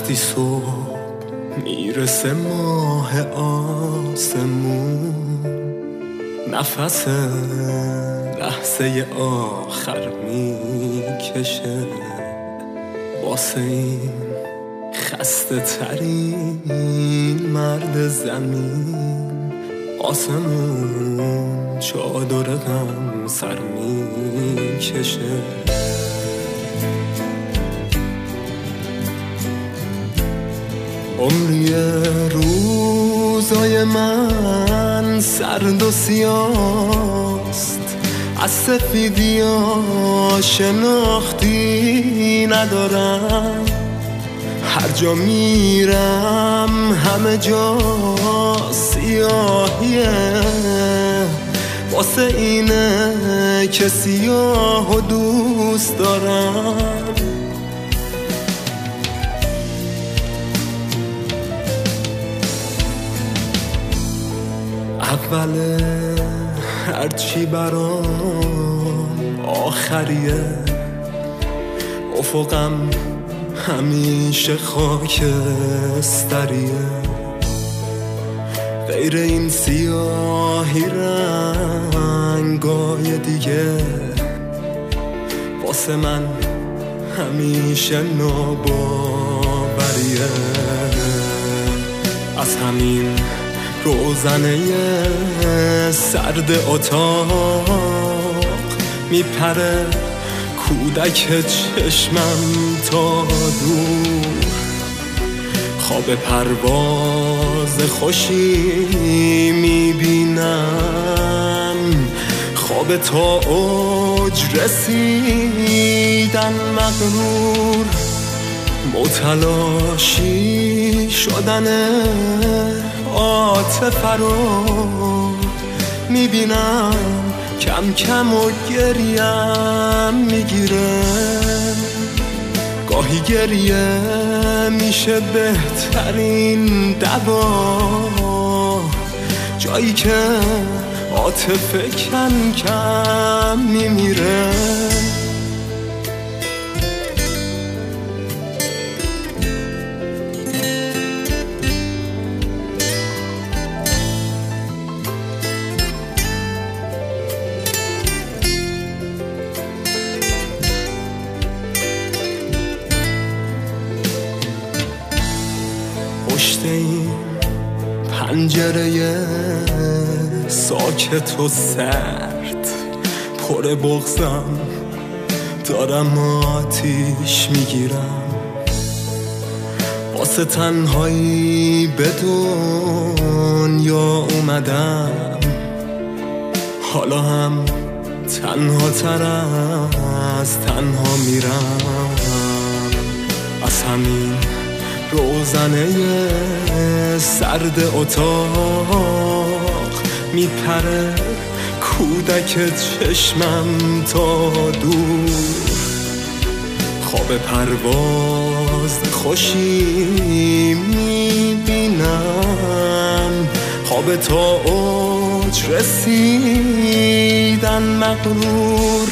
وقتی صبح میرسه ماه آسمون، نفس لحظه آخر میکشه واسه این خسته ترین مرد زمین. آسمون چادر غم سر میکشه. عمری روزای من سرد و سیاست، از سفیدی ها شناختی ندارم. هر جا میرم همه جا سیاهیه، واسه اینه که سیاه و دوست دارم. اوله هرچی برام آخریه، افقم همیشه خاکستریه. غیر این سیاهی رنگای دیگه واسه من همیشه ناباوریه. از همین روزنه سرد اتاق میپره کودک چشمم تا دور. خواب پرواز خوشی میبینم، خواب تا اوج رسیدن مغرور. متلاشی شدن عاطفه رو میبینم، کم کم و گریم میگیره. گاهی گریه میشه بهترین دوا، جایی که عاطفه کم کم میمیره. پشت این پنجره ساکت و سرد پر بغضم دارم آتیش میگیرم. واسه تنهایی به دنیا اومدم، حالا هم تنها تر از تنها میرم. از همین روزنه سرد اتاق میپره کودک چشمم تا دور. خواب پرواز خوشی میبینم، خواب تا اوج رسیدن مغرور.